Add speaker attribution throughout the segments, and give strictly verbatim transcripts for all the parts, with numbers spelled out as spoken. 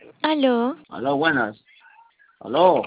Speaker 1: Aló.
Speaker 2: Aló, buenas. Aló.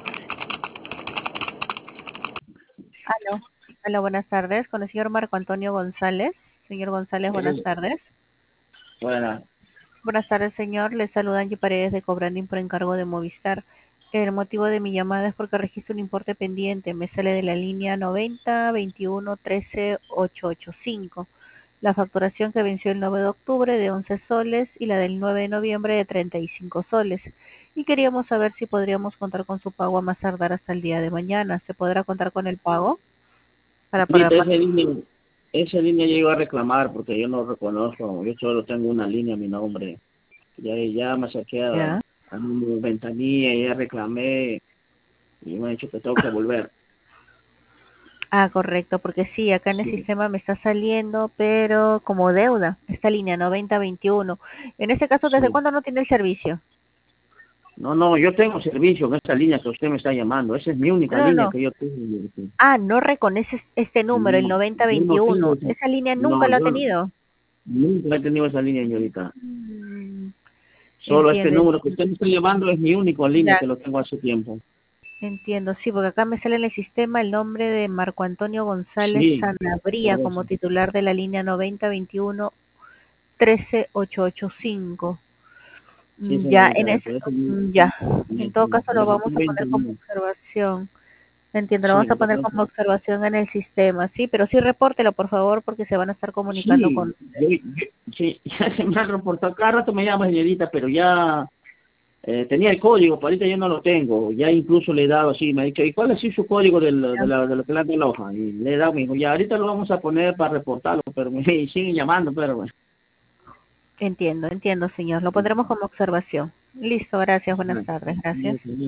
Speaker 3: Aló. Hola, buenas tardes. Con el señor Marco Antonio González. Señor González, buenas
Speaker 2: Sí,
Speaker 3: tardes.
Speaker 2: buenas.
Speaker 3: Buenas tardes, señor. Le saluda Angie Paredes de Cobrandín por encargo de Movistar. El motivo de mi llamada es porque registro un importe pendiente. Me sale de la línea noventa veintiuno trece ochocientos ochenta y cinco. La facturación que venció el nueve de octubre de once soles y la del nueve de noviembre de treinta y cinco soles. Y queríamos saber si podríamos contar con su pago a más tardar hasta el día de mañana. ¿Se podrá contar con el pago para
Speaker 2: Ahorita
Speaker 3: programar?
Speaker 2: esa línea, esa línea yo iba a reclamar porque yo no reconozco, yo solo tengo una línea a mi nombre. Ya, ya me saqué a,
Speaker 3: Ya.
Speaker 2: a mi ventanilla, ya reclamé y me han dicho que tengo que volver.
Speaker 3: Ah, correcto, porque sí, acá en el
Speaker 2: Sí.
Speaker 3: sistema me está saliendo, pero como deuda, esta línea noventa veintiuno. En ese caso, ¿desde
Speaker 2: Sí.
Speaker 3: cuándo no tiene el servicio?
Speaker 2: No, no, yo tengo servicio en esta línea que usted me está llamando. Esa es mi única
Speaker 3: No,
Speaker 2: línea
Speaker 3: no.
Speaker 2: que yo tengo.
Speaker 3: Ah, no reconoces este número, el
Speaker 2: No,
Speaker 3: noventa
Speaker 2: yo no tengo
Speaker 3: veintiuno.
Speaker 2: esa,
Speaker 3: Esa línea nunca
Speaker 2: no,
Speaker 3: la ha
Speaker 2: yo
Speaker 3: tenido.
Speaker 2: nunca he tenido esa línea, señorita.
Speaker 3: Mm,
Speaker 2: Solo este
Speaker 3: entiendo,
Speaker 2: número que
Speaker 3: entiendo.
Speaker 2: usted me está llamando es mi única línea
Speaker 3: Ya,
Speaker 2: que lo tengo hace tiempo.
Speaker 3: entiendo, sí, porque acá me sale en el sistema el nombre de Marco Antonio González
Speaker 2: Sí,
Speaker 3: Sanabria
Speaker 2: por eso.
Speaker 3: como titular de la línea noventa veintiuno trece ochocientos ochenta y cinco.
Speaker 2: Sí,
Speaker 3: Mm, Ya, en
Speaker 2: señorita,
Speaker 3: ese,
Speaker 2: por eso me,
Speaker 3: mm, ya.
Speaker 2: me,
Speaker 3: En todo caso
Speaker 2: me
Speaker 3: lo
Speaker 2: faltó
Speaker 3: vamos a poner
Speaker 2: veinte
Speaker 3: como
Speaker 2: días.
Speaker 3: observación. Entiendo, lo
Speaker 2: Sí,
Speaker 3: vamos a
Speaker 2: lo que
Speaker 3: poner
Speaker 2: pasa.
Speaker 3: como observación en el sistema, sí, pero sí repórtelo, por favor, porque se van a estar comunicando
Speaker 2: Sí,
Speaker 3: con...
Speaker 2: yo, yo- sí, ya se me ha reportado, cada rato me llama señorita, pero ya eh, tenía el código, pero ahorita yo no lo tengo, ya incluso le he dado así, me ha dicho, ¿y cuál es su código del, de, la, de lo que le han dado la hoja? Y le he dado, me dijo, ya ahorita lo vamos a poner para reportarlo, pero me siguen llamando, pero bueno.
Speaker 3: Entiendo, entiendo, señor. Lo pondremos como observación. Listo, gracias, buenas tardes, gracias.
Speaker 2: Sí, sí,